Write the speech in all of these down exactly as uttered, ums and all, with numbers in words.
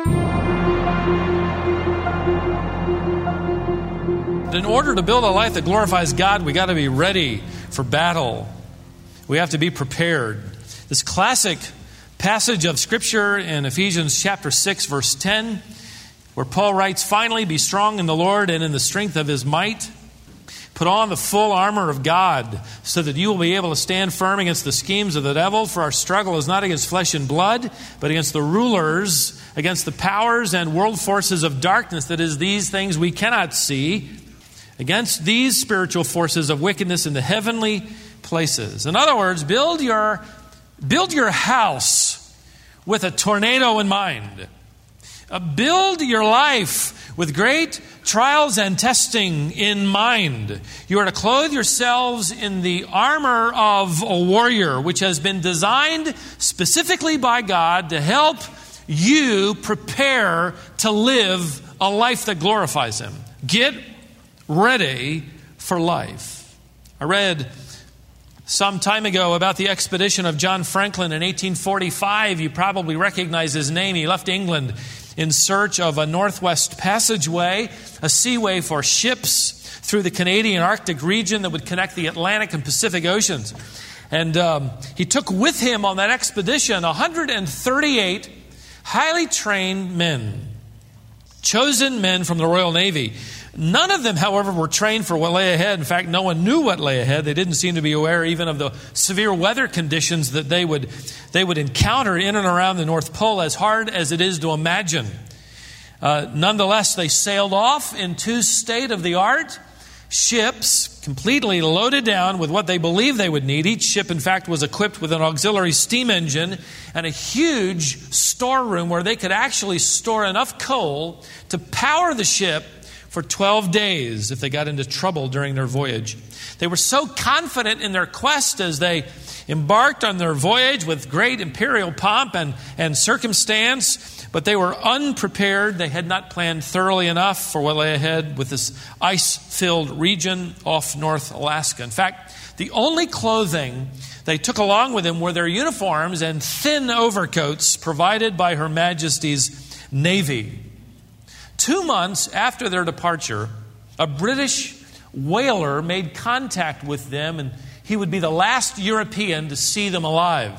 In order to build a life that glorifies God, we got to be ready for battle. We have to be prepared. This classic passage of Scripture in Ephesians chapter six, verse ten, where Paul writes, "Finally, be strong in the Lord and in the strength of His might. Put on the full armor of God so that you will be able to stand firm against the schemes of the devil. For our struggle is not against flesh and blood, but against the rulers, against the powers and world forces of darkness, that is, these things we cannot see, against these spiritual forces of wickedness in the heavenly places." In other words, build your, build your house with a tornado in mind. Uh, build your life with great trials and testing in mind. You are to clothe yourselves in the armor of a warrior, which has been designed specifically by God to help you prepare to live a life that glorifies Him. Get ready for life. I read some time ago about the expedition of John Franklin in eighteen forty-five. You probably recognize his name. He left England in search of a northwest passageway, a seaway for ships through the Canadian Arctic region that would connect the Atlantic and Pacific Oceans. And um, he took with him on that expedition one hundred thirty-eight highly trained men, chosen men from the Royal Navy. None of them, however, were trained for what lay ahead. In fact, no one knew what lay ahead. They didn't seem to be aware even of the severe weather conditions that they would they would encounter in and around the North Pole, as hard as it is to imagine. Uh, nonetheless, they sailed off in two state-of-the-art ships, completely loaded down with what they believed they would need. Each ship, in fact, was equipped with an auxiliary steam engine and a huge storeroom where they could actually store enough coal to power the ship for twelve days if they got into trouble during their voyage. They were so confident in their quest as they embarked on their voyage with great imperial pomp and, and circumstance, but they were unprepared. They had not planned thoroughly enough for what lay ahead with this ice-filled region off North Alaska. In fact, the only clothing they took along with them were their uniforms and thin overcoats provided by Her Majesty's Navy. Two months after their departure, a British whaler made contact with them, and he would be the last European to see them alive.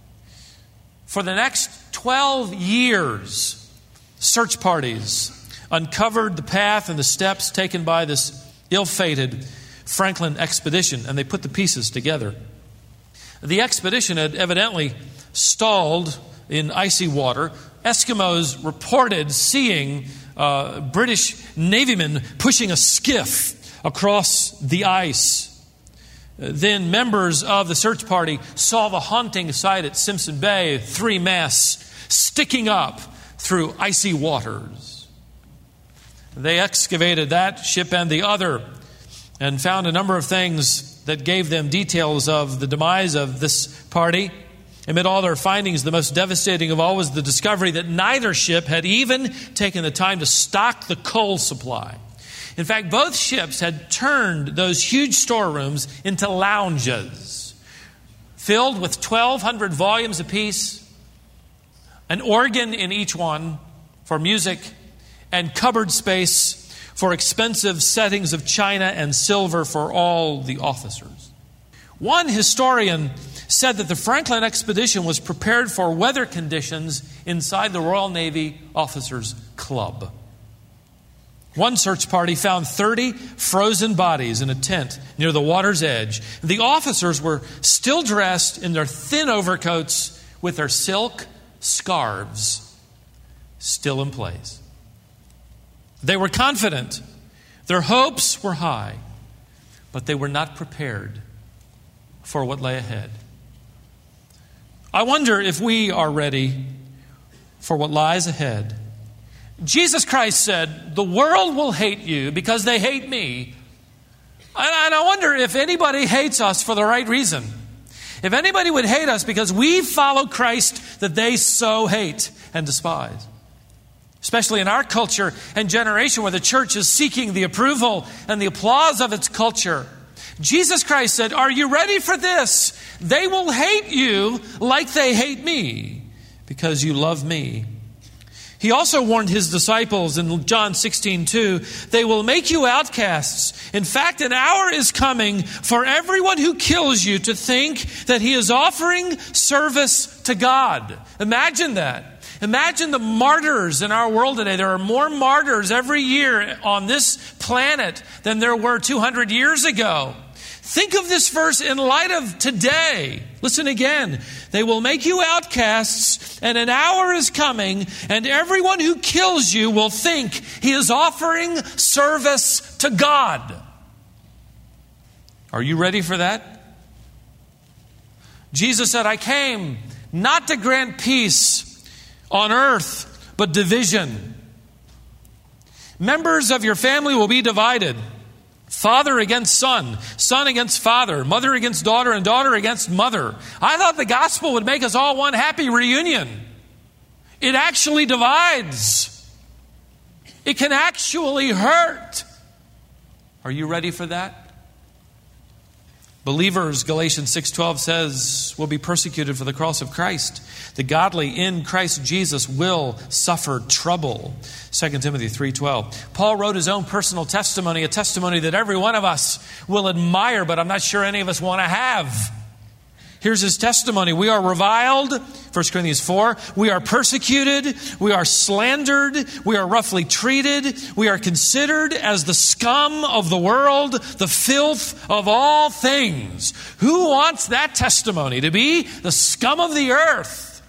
For the next twelve years, search parties uncovered the path and the steps taken by this ill-fated Franklin expedition, and they put the pieces together. The expedition had evidently stalled in icy water. Eskimos reported seeing uh, British Navymen pushing a skiff across the ice. Then members of the search party saw the haunting sight at Simpson Bay, three masts sticking up through icy waters. They excavated that ship and the other and found a number of things that gave them details of the demise of this party. Amid all their findings, the most devastating of all was the discovery that neither ship had even taken the time to stock the coal supply. In fact, both ships had turned those huge storerooms into lounges, filled with twelve hundred volumes apiece, an organ in each one for music, and cupboard space for expensive settings of china and silver for all the officers. One historian said that the Franklin expedition was prepared for weather conditions inside the Royal Navy Officers Club. One search party found thirty frozen bodies in a tent near the water's edge. The officers were still dressed in their thin overcoats with their silk scarves still in place. They were confident. Their hopes were high, but they were not prepared for what lay ahead. I wonder if we are ready for what lies ahead. Jesus Christ said, "The world will hate you because they hate me." And I wonder if anybody hates us for the right reason. If anybody would hate us because we follow Christ that they so hate and despise. Especially in our culture and generation where the church is seeking the approval and the applause of its culture. Jesus Christ said, "Are you ready for this? They will hate you like they hate me because you love me." He also warned his disciples in John sixteen two, they will make you outcasts. In fact, an hour is coming for everyone who kills you to think that he is offering service to God. Imagine that. Imagine the martyrs in our world today. There are more martyrs every year on this planet than there were two hundred years ago. Think of this verse in light of today. Listen again. They will make you outcasts, and an hour is coming, and everyone who kills you will think he is offering service to God. Are you ready for that? Jesus said, I came not to grant peace on earth, but division. Members of your family will be divided. Father against son, son against father, mother against daughter, and daughter against mother. I thought the gospel would make us all one happy reunion. It actually divides. It can actually hurt. Are you ready for that? Believers, Galatians six twelve says, will be persecuted for the cross of Christ. The godly in Christ Jesus will suffer trouble. Second Timothy three twelve. Paul wrote his own personal testimony, a testimony that every one of us will admire, but I'm not sure any of us want to have. Here's his testimony. We are reviled, First Corinthians four. We are persecuted. We are slandered. We are roughly treated. We are considered as the scum of the world, the filth of all things. Who wants that testimony? To be the scum of the earth?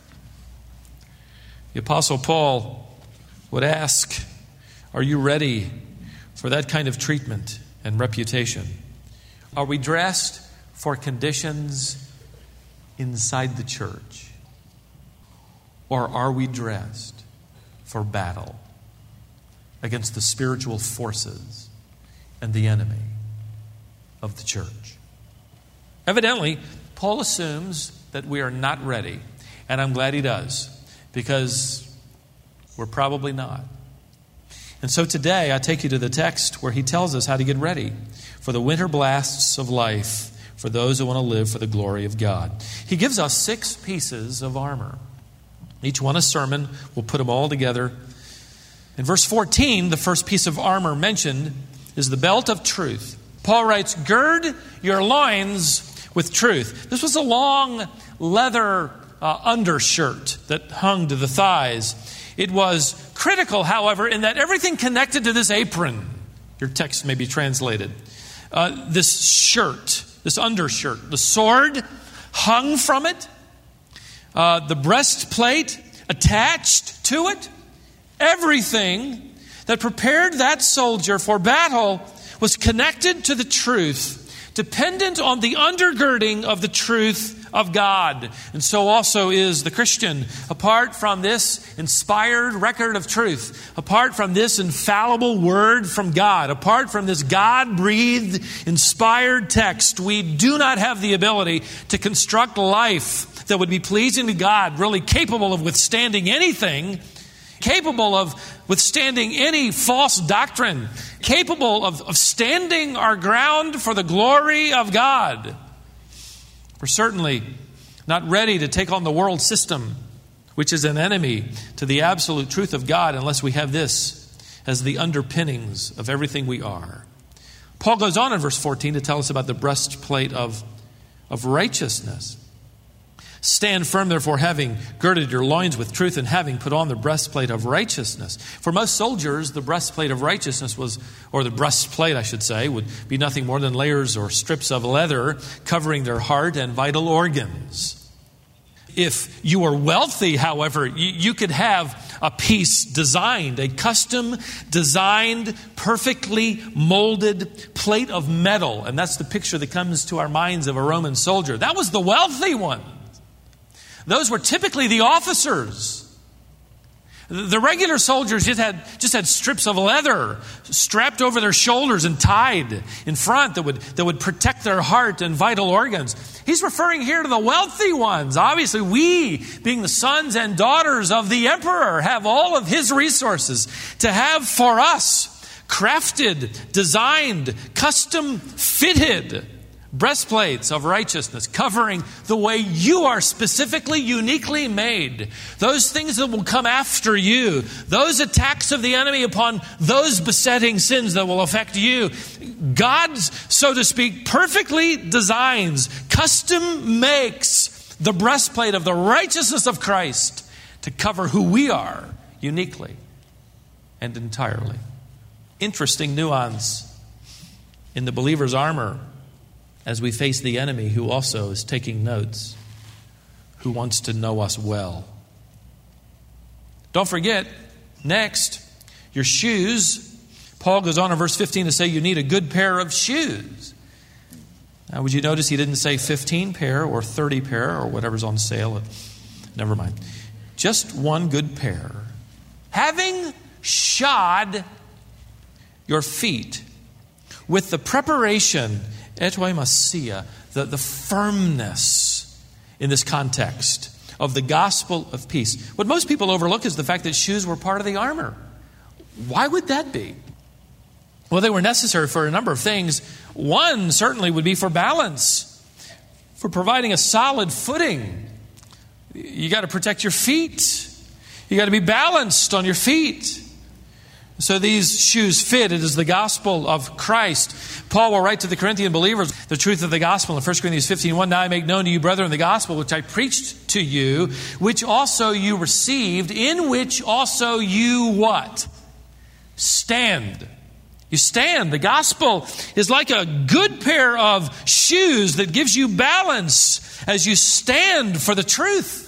The Apostle Paul would ask, are you ready for that kind of treatment and reputation? Are we dressed for conditions inside the church? Or are we dressed for battle against the spiritual forces and the enemy of the church? Evidently, Paul assumes that we are not ready. And I'm glad he does, because we're probably not. And so today I take you to the text where he tells us how to get ready for the winter blasts of life for those who want to live for the glory of God. He gives us six pieces of armor. Each one a sermon. We'll put them all together. In verse fourteen, the first piece of armor mentioned is the belt of truth. Paul writes, gird your loins with truth. This was a long leather uh, undershirt that hung to the thighs. It was critical, however, in that everything connected to this apron, your text may be translated, uh, this shirt, this undershirt, the sword hung from it, uh, the breastplate attached to it, everything that prepared that soldier for battle was connected to the truth, dependent on the undergirding of the truth of God. And so also is the Christian. Apart from this inspired record of truth, apart from this infallible word from God, apart from this God-breathed, inspired text, we do not have the ability to construct life that would be pleasing to God, really capable of withstanding anything, capable of withstanding any false doctrine, capable of, of standing our ground for the glory of God. We're certainly not ready to take on the world system, which is an enemy to the absolute truth of God, unless we have this as the underpinnings of everything we are. Paul goes on in verse fourteen to tell us about the breastplate of, of righteousness. Stand firm, therefore, having girded your loins with truth and having put on the breastplate of righteousness. For most soldiers, the breastplate of righteousness was, or the breastplate, I should say, would be nothing more than layers or strips of leather covering their heart and vital organs. If you were wealthy, however, you, you could have a piece designed, a custom designed, perfectly molded plate of metal. And that's the picture that comes to our minds of a Roman soldier. That was the wealthy one. Those were typically the officers. The regular soldiers just had, just had strips of leather strapped over their shoulders and tied in front that would, that would protect their heart and vital organs. He's referring here to the wealthy ones. Obviously, we, being the sons and daughters of the emperor, have all of his resources to have for us crafted, designed, custom fitted Breastplates of righteousness, covering the way you are specifically, uniquely made. Those things that will come after you. Those attacks of the enemy upon those besetting sins that will affect you. God's, so to speak, perfectly designs, custom makes the breastplate of the righteousness of Christ to cover who we are uniquely and entirely. Interesting nuance in the believer's armor as we face the enemy who also is taking notes, who wants to know us well. Don't forget, next, your shoes. Paul goes on in verse fifteen to say you need a good pair of shoes. Now, would you notice he didn't say fifteen pair or thirty pair or whatever's on sale? Never mind. Just one good pair. Having shod your feet with the preparation, etoimasia, the, the firmness in this context of the gospel of peace. What most people overlook is the fact that shoes were part of the armor. Why would that be? Well, they were necessary for a number of things. One certainly would be for balance, for providing a solid footing. You got to protect your feet. You got to be balanced on your feet. So these shoes fit. It is the gospel of Christ. Paul will write to the Corinthian believers the truth of the gospel in First Corinthians fifteen one. Now I make known to you, brethren, the gospel which I preached to you, which also you received, in which also you what? Stand. You stand. The gospel is like a good pair of shoes that gives you balance as you stand for the truth.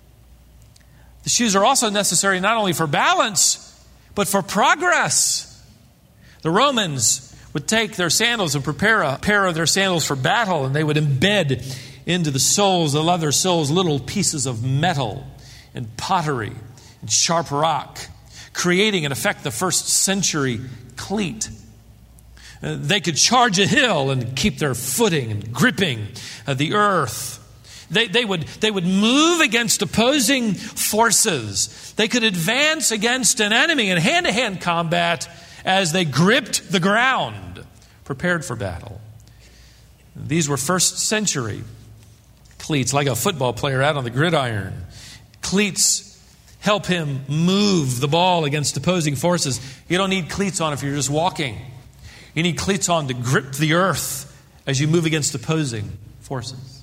The shoes are also necessary not only for balance, but for progress. The Romans would take their sandals and prepare a pair of their sandals for battle, and they would embed into the soles, the leather soles, little pieces of metal and pottery and sharp rock, creating, in effect, the first century cleat. Uh, they could charge a hill and keep their footing and gripping uh, the earth. They, they would, they would move against opposing forces. They could advance against an enemy in hand-to-hand combat as they gripped the ground, prepared for battle. These were first century cleats, like a football player out on the gridiron. Cleats help him move the ball against opposing forces. You don't need cleats on if you're just walking. You need cleats on to grip the earth as you move against opposing forces.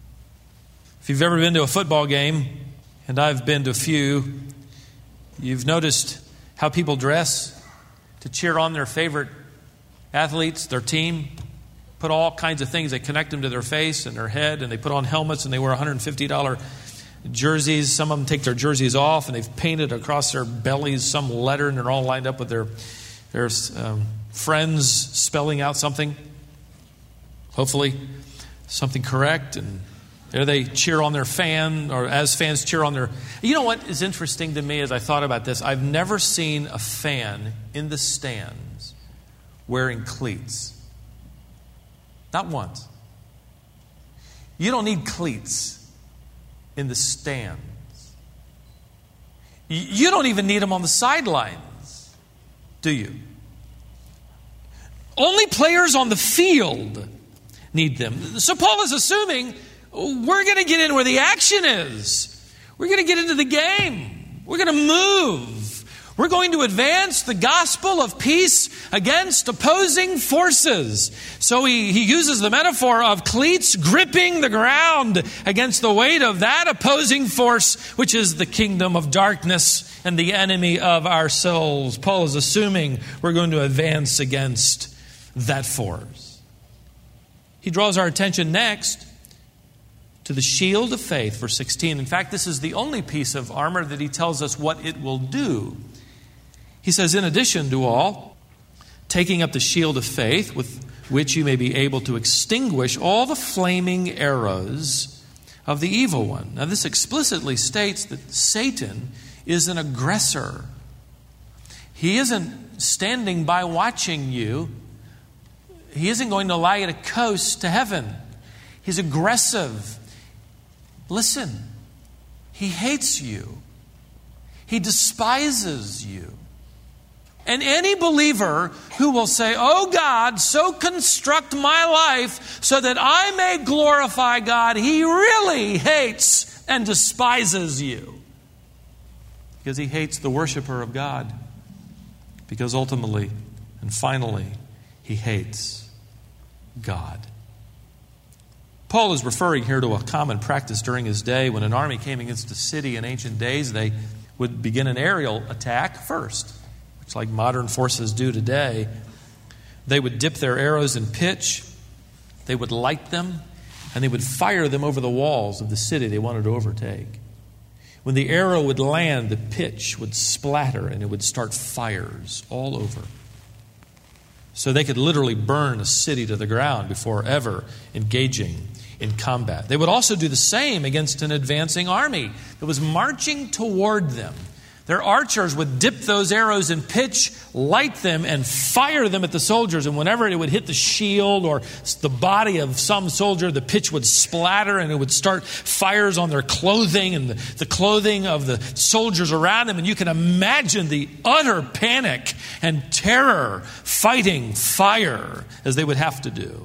If you've ever been to a football game, and I've been to a few, you've noticed how people dress to cheer on their favorite athletes, their team. Put all kinds of things. They connect them to their face and their head, and they put on helmets, and they wear one hundred fifty dollars jerseys. Some of them take their jerseys off, and they've painted across their bellies some letter, and they're all lined up with their, their um, friends spelling out something. Hopefully something correct, and there they cheer on their fan, or as fans cheer on their... You know what is interesting to me as I thought about this? I've never seen a fan in the stands wearing cleats. Not once. You don't need cleats in the stands. You don't even need them on the sidelines, do you? Only players on the field need them. So Paul is assuming we're going to get in where the action is. We're going to get into the game. We're going to move. We're going to advance the gospel of peace against opposing forces. So he, he uses the metaphor of cleats gripping the ground against the weight of that opposing force, which is the kingdom of darkness and the enemy of our souls. Paul is assuming we're going to advance against that force. He draws our attention next to the shield of faith, verse sixteen. In fact, this is the only piece of armor that he tells us what it will do. He says, in addition to all, taking up the shield of faith, with which you may be able to extinguish all the flaming arrows of the evil one. Now, this explicitly states that Satan is an aggressor. He isn't standing by watching you. He isn't going to allow you to coast to heaven. He's aggressive. Listen, he hates you. He despises you. And any believer who will say, "Oh God, so construct my life so that I may glorify God," he really hates and despises you. Because he hates the worshiper of God. Because ultimately and finally, he hates God. Paul is referring here to a common practice during his day. When an army came against a city in ancient days, they would begin an aerial attack first, which like modern forces do today. They would dip their arrows in pitch, they would light them, and they would fire them over the walls of the city they wanted to overtake. When the arrow would land, the pitch would splatter and it would start fires all over. So they could literally burn a city to the ground before ever engaging in combat. They would also do the same against an advancing army that was marching toward them. Their archers would dip those arrows in pitch, light them, and fire them at the soldiers. And whenever it would hit the shield or the body of some soldier, the pitch would splatter and it would start fires on their clothing and the, the clothing of the soldiers around them. And you can imagine the utter panic and terror fighting fire as they would have to do.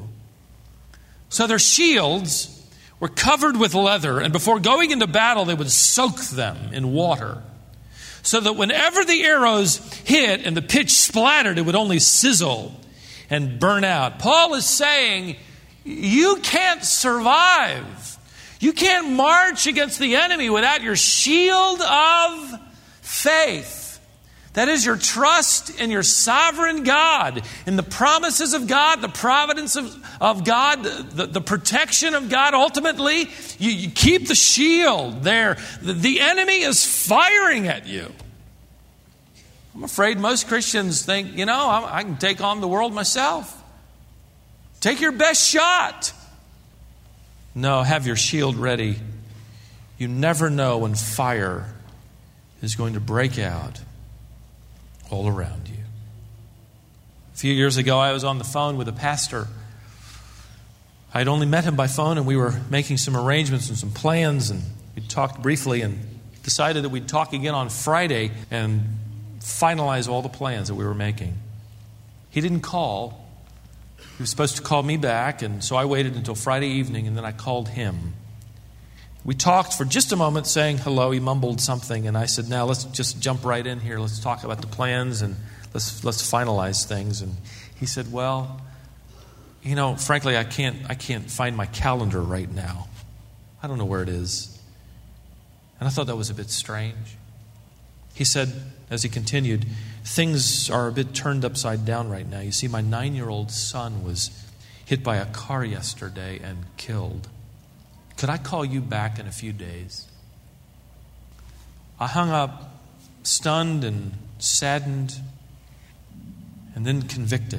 So their shields were covered with leather, and before going into battle, they would soak them in water, so that whenever the arrows hit and the pitch splattered, it would only sizzle and burn out. Paul is saying, you can't survive. You can't march against the enemy without your shield of faith. That is your trust in your sovereign God, in the promises of God, the providence of, of God, the, the protection of God. Ultimately, you, you keep the shield there. The, the enemy is firing at you. I'm afraid most Christians think, you know, I, I can take on the world myself. Take your best shot. No, have your shield ready. You never know when fire is going to break out all around you. A few years ago, I was on the phone with a pastor. I'd only met him by phone, and we were making some arrangements and some plans, and we talked briefly and decided that we'd talk again on Friday and finalize all the plans that we were making. He didn't call. He was supposed to call me back, and so I waited until Friday evening, and then I called him. We talked for just a moment, saying hello. He mumbled something, and I said, now let's just jump right in here. Let's talk about the plans, and let's let's finalize things. And he said, well, you know, frankly, I can't I can't find my calendar right now. I don't know where it is. And I thought that was a bit strange. He said, as he continued, things are a bit turned upside down right now. You see, my nine-year-old son was hit by a car yesterday and killed. Could I call you back in a few days? I hung up, stunned and saddened, and then convicted.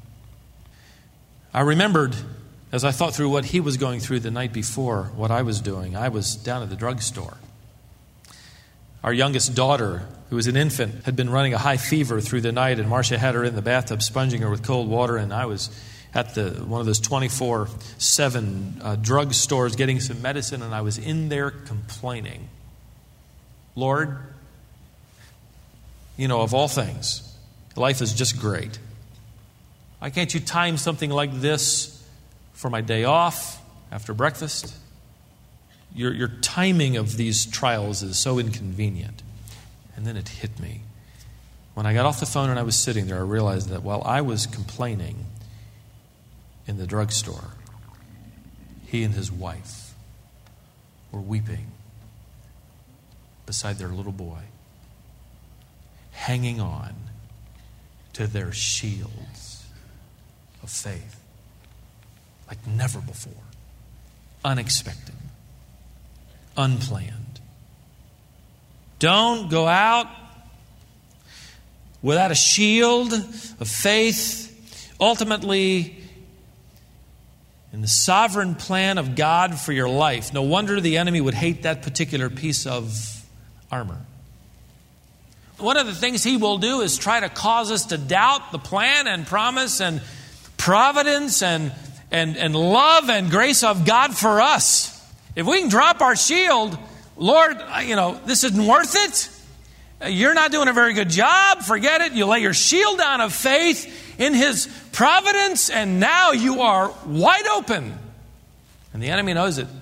I remembered, as I thought through what he was going through the night before, what I was doing. I was down at the drugstore. Our youngest daughter, who was an infant, had been running a high fever through the night, and Marcia had her in the bathtub sponging her with cold water, and I was at the one of those twenty-four seven uh, drug stores getting some medicine, and I was in there complaining. Lord, you know, of all things, life is just great. Why can't you time something like this for my day off after breakfast? Your, your timing of these trials is so inconvenient. And then it hit me. When I got off the phone and I was sitting there, I realized that while I was complaining in the drugstore, he and his wife were weeping beside their little boy, hanging on to their shields of faith like never before. Unexpected. Unplanned. Don't go out without a shield of faith. Ultimately, in the sovereign plan of God for your life, no wonder the enemy would hate that particular piece of armor. One of the things he will do is try to cause us to doubt the plan and promise and providence and, and, and love and grace of God for us. If we can drop our shield, Lord, you know, this isn't worth it. You're not doing a very good job. Forget it. You lay your shield down of faith in His providence, and now you are wide open. And the enemy knows it.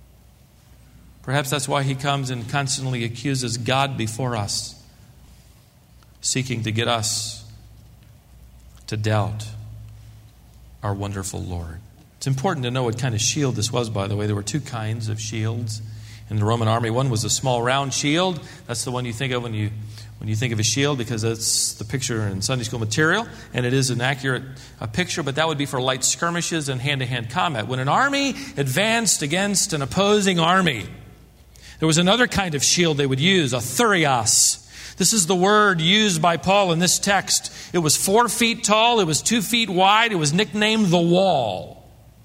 Perhaps that's why he comes and constantly accuses God before us, seeking to get us to doubt our wonderful Lord. It's important to know what kind of shield this was, by the way. There were two kinds of shields in the Roman army. One was a small round shield. That's the one you think of when you when you think of a shield, because that's the picture in Sunday school material, and it is an accurate uh, picture, but that would be for light skirmishes and hand-to-hand combat. When an army advanced against an opposing army, there was another kind of shield they would use, a thurios. This is the word used by Paul in this text. It was four feet tall. It was two feet wide. It was nicknamed the wall.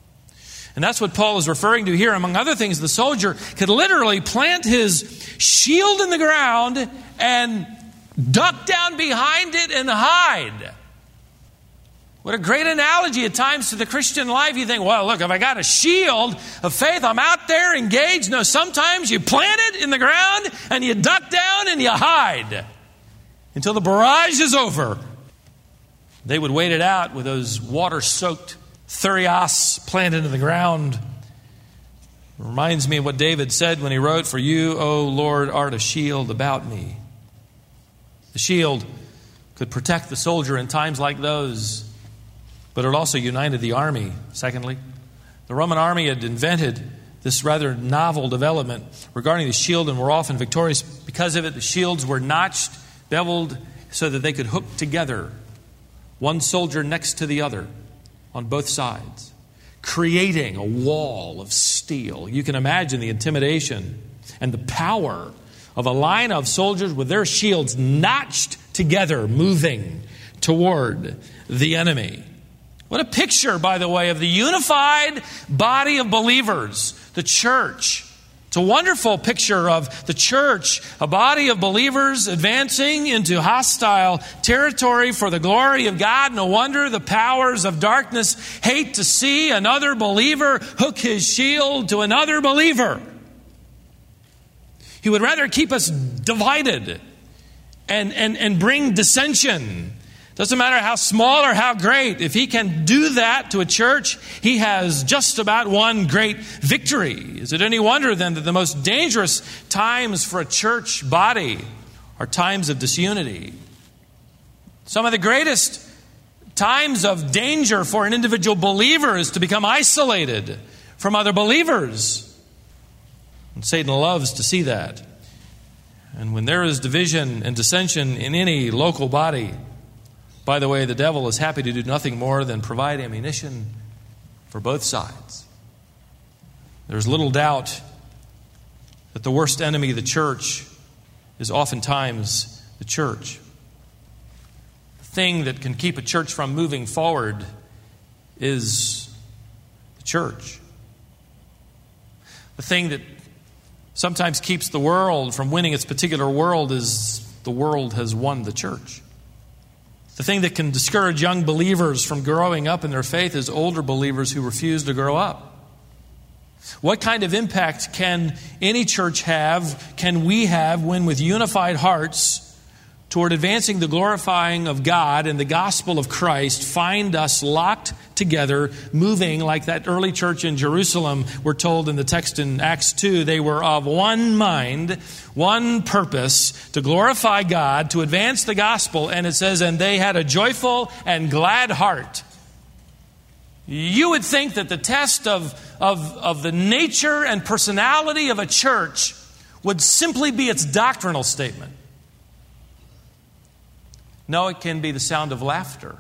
And that's what Paul is referring to here. Among other things, the soldier could literally plant his shield in the ground and duck down behind it and hide. What a great analogy at times to the Christian life. You think, well, look, if I got a shield of faith, I'm out there engaged. No, sometimes you plant it in the ground and you duck down and you hide until the barrage is over. They would wait it out with those water-soaked thurios planted in the ground. It reminds me of what David said when he wrote, "For you, O Lord, art a shield about me." The shield could protect the soldier in times like those, but it also united the army. Secondly, the Roman army had invented this rather novel development regarding the shield and were often victorious because of it. The shields were notched, beveled, so that they could hook together, one soldier next to the other on both sides, creating a wall of steel. You can imagine the intimidation and the power of a line of soldiers with their shields notched together, moving toward the enemy. What a picture, by the way, of the unified body of believers, the church. It's a wonderful picture of the church, a body of believers advancing into hostile territory for the glory of God. No wonder the powers of darkness hate to see another believer hook his shield to another believer. He would rather keep us divided and, and, and bring dissension. Doesn't matter how small or how great. If he can do that to a church, he has just about won great victory. Is it any wonder then that the most dangerous times for a church body are times of disunity? Some of the greatest times of danger for an individual believer is to become isolated from other believers. And Satan loves to see that. And when there is division and dissension in any local body, by the way, the devil is happy to do nothing more than provide ammunition for both sides. There's little doubt that the worst enemy of the church is oftentimes the church. The thing that can keep a church from moving forward is the church. The thing that sometimes keeps the world from winning its particular world is the world has won the church. The thing that can discourage young believers from growing up in their faith is older believers who refuse to grow up. What kind of impact can any church have, can we have, when with unified hearts toward advancing the glorifying of God and the gospel of Christ find us locked together, moving like that early church in Jerusalem? We're told in the text in Acts two, they were of one mind, one purpose, to glorify God, to advance the gospel. And it says, and they had a joyful and glad heart. You would think that the test of, of, of the nature and personality of a church would simply be its doctrinal statement. No, it can be the sound of laughter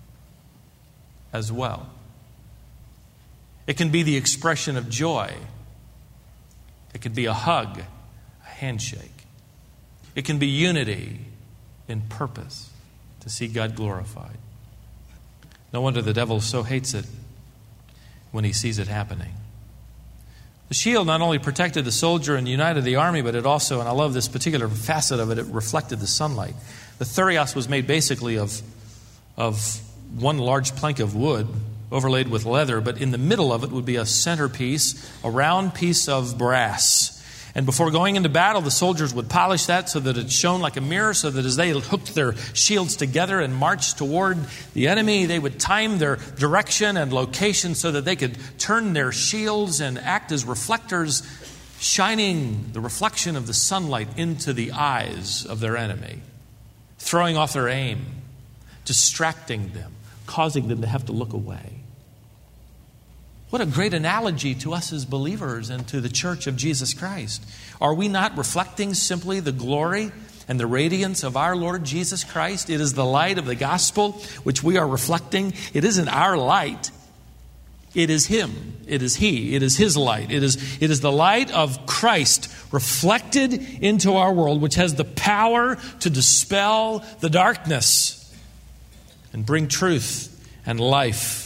as well. It can be the expression of joy. It could be a hug, a handshake. It can be unity in purpose to see God glorified. No wonder the devil so hates it when he sees it happening. The shield not only protected the soldier and united the army, but it also, and I love this particular facet of it, it reflected the sunlight. The thurios was made basically of, of one large plank of wood overlaid with leather, but in the middle of it would be a centerpiece, a round piece of brass. And before going into battle, the soldiers would polish that so that it shone like a mirror, so that as they hooked their shields together and marched toward the enemy, they would time their direction and location so that they could turn their shields and act as reflectors, shining the reflection of the sunlight into the eyes of their enemy, throwing off their aim, distracting them, causing them to have to look away. What a great analogy to us as believers and to the church of Jesus Christ. Are we not reflecting simply the glory and the radiance of our Lord Jesus Christ? It is the light of the gospel which we are reflecting. It isn't our light. It is Him. It is He. It is His light. It is, it is the light of Christ reflected into our world, which has the power to dispel the darkness and bring truth and life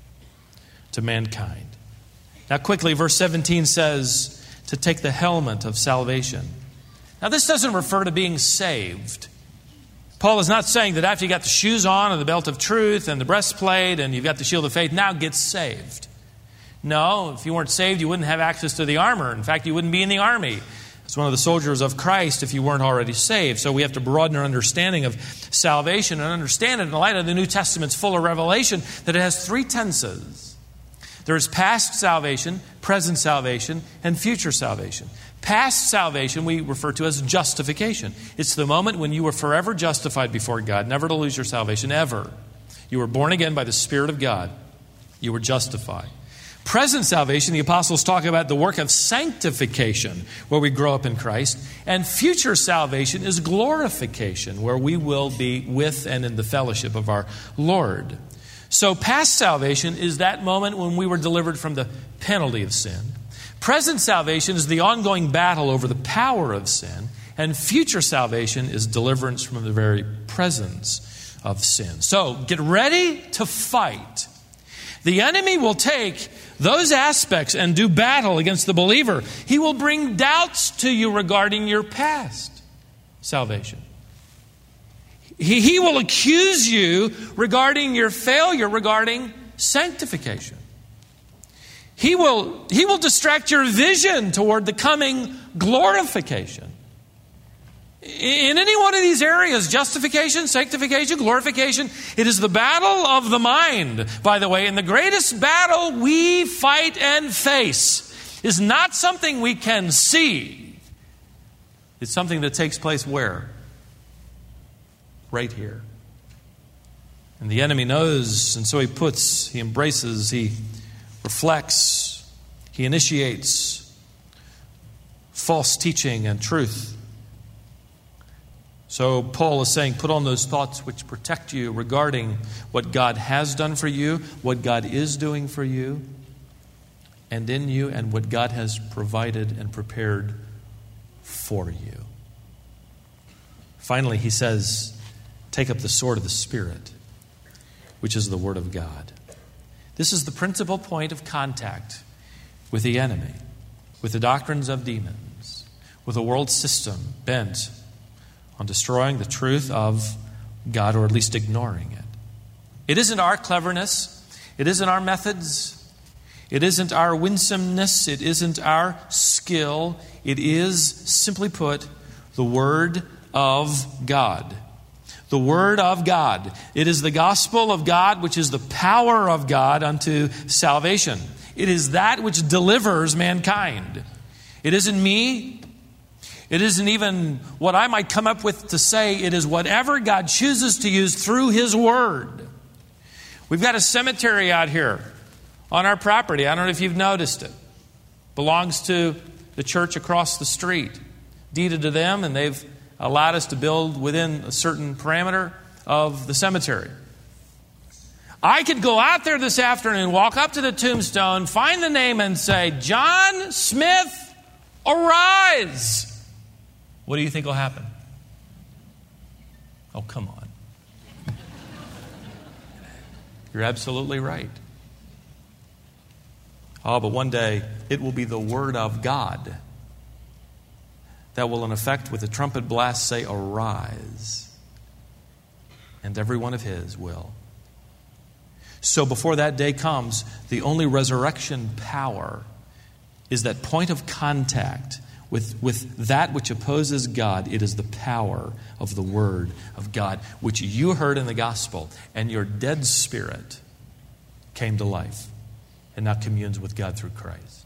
to mankind. Now quickly, verse seventeen says to take the helmet of salvation. Now this doesn't refer to being saved. Paul is not saying that after you got the shoes on and the belt of truth and the breastplate and you've got the shield of faith, now get saved. No, if you weren't saved, you wouldn't have access to the armor. In fact, you wouldn't be in the army as one of the soldiers of Christ if you weren't already saved. So we have to broaden our understanding of salvation and understand it in the light of the New Testament's full of revelation that it has three tenses. There is past salvation, present salvation, and future salvation. Past salvation we refer to as justification. It's the moment when you were forever justified before God, never to lose your salvation, ever. You were born again by the Spirit of God. You were justified. Present salvation, the apostles talk about the work of sanctification, where we grow up in Christ. And future salvation is glorification, where we will be with and in the fellowship of our Lord. So past salvation is that moment when we were delivered from the penalty of sin. Present salvation is the ongoing battle over the power of sin. And future salvation is deliverance from the very presence of sin. So get ready to fight. The enemy will take those aspects and do battle against the believer. He will bring doubts to you regarding your past salvation. He, he will accuse you regarding your failure, regarding sanctification. He will, he will distract your vision toward the coming glorification. In any one of these areas, justification, sanctification, glorification, it is the battle of the mind, by the way. And the greatest battle we fight and face is not something we can see. It's something that takes place where? Right here. And the enemy knows, and so he puts, he embraces, he reflects, he initiates false teaching and truth. So Paul is saying, put on those thoughts which protect you regarding what God has done for you, what God is doing for you, and in you, and what God has provided and prepared for you. Finally, he says, take up the sword of the Spirit, which is the Word of God. This is the principal point of contact with the enemy, with the doctrines of demons, with a world system bent on destroying the truth of God, or at least ignoring it. It isn't our cleverness. It isn't our methods. It isn't our winsomeness. It isn't our skill. It is, simply put, the Word of God. The Word of God. It is the gospel of God, which is the power of God unto salvation. It is that which delivers mankind. It isn't me. It isn't even what I might come up with to say. It is whatever God chooses to use through His Word. We've got a cemetery out here on our property. I don't know if you've noticed it. Belongs to the church across the street. Deeded to them, and they've allowed us to build within a certain parameter of the cemetery. I could go out there this afternoon, walk up to the tombstone, find the name and say, John Smith, arise. What do you think will happen? Oh, come on. You're absolutely right. Oh, but one day it will be the Word of God that will in effect with a trumpet blast say, arise. And every one of His will. So before that day comes, the only resurrection power is that point of contact with, with that which opposes God. It is the power of the Word of God, which you heard in the gospel, and your dead spirit came to life and now communes with God through Christ.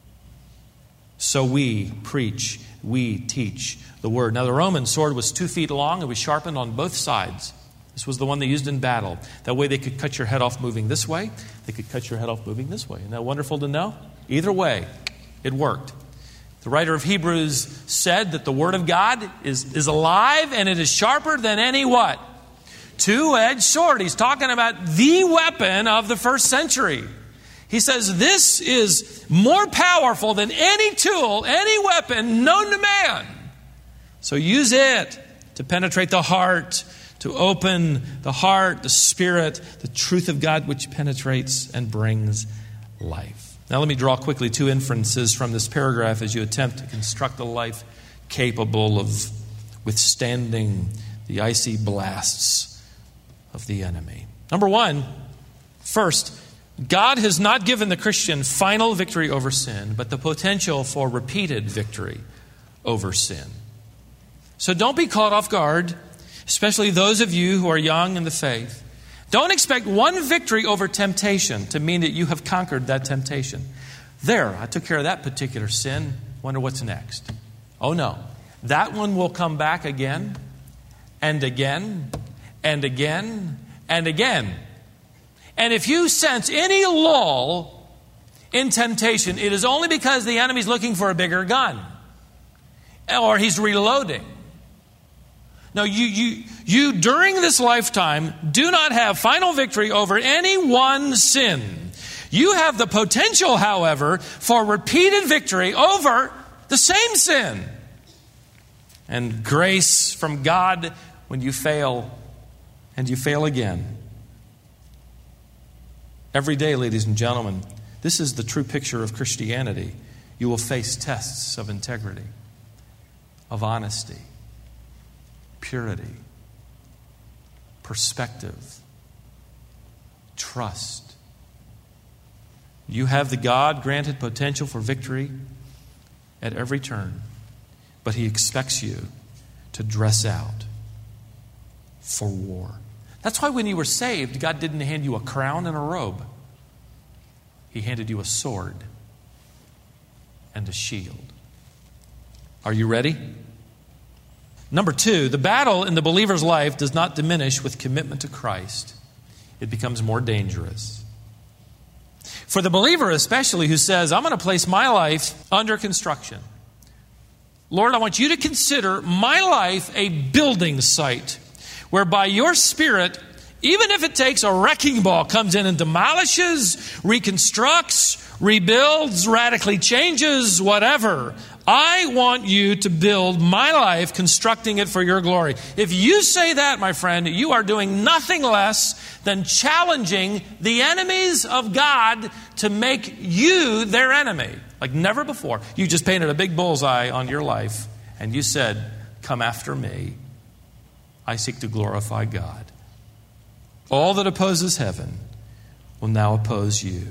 So we preach, we teach the Word. Now the Roman sword was two feet long. It was sharpened on both sides. This was the one they used in battle. That way they could cut your head off moving this way. They could cut your head off moving this way. Isn't that wonderful to know? Either way, it worked. The writer of Hebrews said that the Word of God is, is alive and it is sharper than any what? Two-edged sword. He's talking about the weapon of the first century. He says this is more powerful than any tool, any weapon known to man. So use it to penetrate the heart, to open the heart, the spirit, the truth of God which penetrates and brings life. Now let me draw quickly two inferences from this paragraph as you attempt to construct a life capable of withstanding the icy blasts of the enemy. Number one, first, God has not given the Christian final victory over sin, but the potential for repeated victory over sin. So don't be caught off guard, especially those of you who are young in the faith. Don't expect one victory over temptation to mean that you have conquered that temptation. There, I took care of that particular sin. Wonder what's next. Oh no, that one will come back again and again and again and again. And if you sense any lull in temptation, it is only because the enemy's looking for a bigger gun or he's reloading. No, you, you, you during this lifetime do not have final victory over any one sin. You have the potential, however, for repeated victory over the same sin. And grace from God when you fail and you fail again. Every day, ladies and gentlemen, this is the true picture of Christianity. You will face tests of integrity, of honesty, purity, perspective, trust. You have the God-granted potential for victory at every turn, but He expects you to dress out for war. That's why when you were saved, God didn't hand you a crown and a robe. He handed you a sword and a shield. Are you ready? Number two, the battle in the believer's life does not diminish with commitment to Christ. It becomes more dangerous. For the believer especially who says, I'm going to place my life under construction. Lord, I want you to consider my life a building site whereby your Spirit, even if it takes a wrecking ball, comes in and demolishes, reconstructs, rebuilds, radically changes, whatever. I want you to build my life, constructing it for your glory. If you say that, my friend, you are doing nothing less than challenging the enemies of God to make you their enemy. Like never before. You just painted a big bullseye on your life and you said, come after me. I seek to glorify God. All that opposes heaven will now oppose you.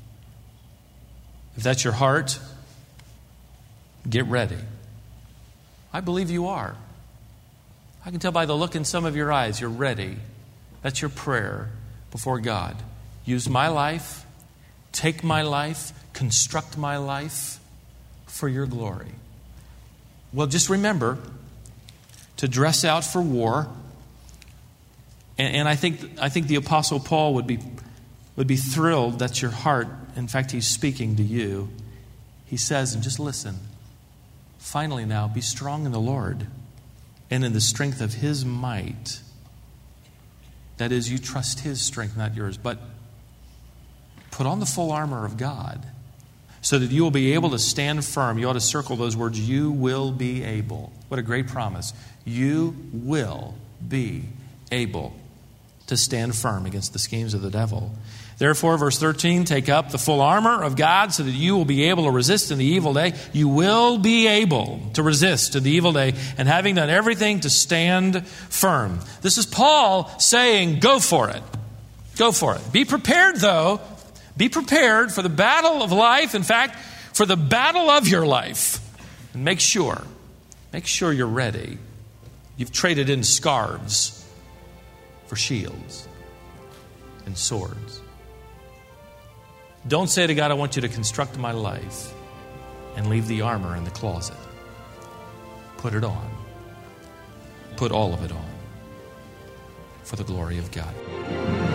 If that's your heart, get ready. I believe you are. I can tell by the look in some of your eyes, you're ready. That's your prayer before God. Use my life, take my life, construct my life for your glory. Well, just remember to dress out for war. And, and I think I think the Apostle Paul would be would be thrilled that your heart, in fact, he's speaking to you. He says, and just listen, finally now, be strong in the Lord and in the strength of His might. That is, you trust His strength, not yours. But put on the full armor of God so that you will be able to stand firm. You ought to circle those words, you will be able. What a great promise. You will be able to stand firm against the schemes of the devil. Therefore, verse thirteen, take up the full armor of God so that you will be able to resist in the evil day. You will be able to resist in the evil day, and having done everything, to stand firm. This is Paul saying, go for it. Go for it. Be prepared, though. Be prepared for the battle of life. In fact, for the battle of your life. And make sure, make sure you're ready. You've traded in scarves for shields and swords. Don't say to God, I want you to construct my life, and leave the armor in the closet. Put it on. Put all of it on for the glory of God.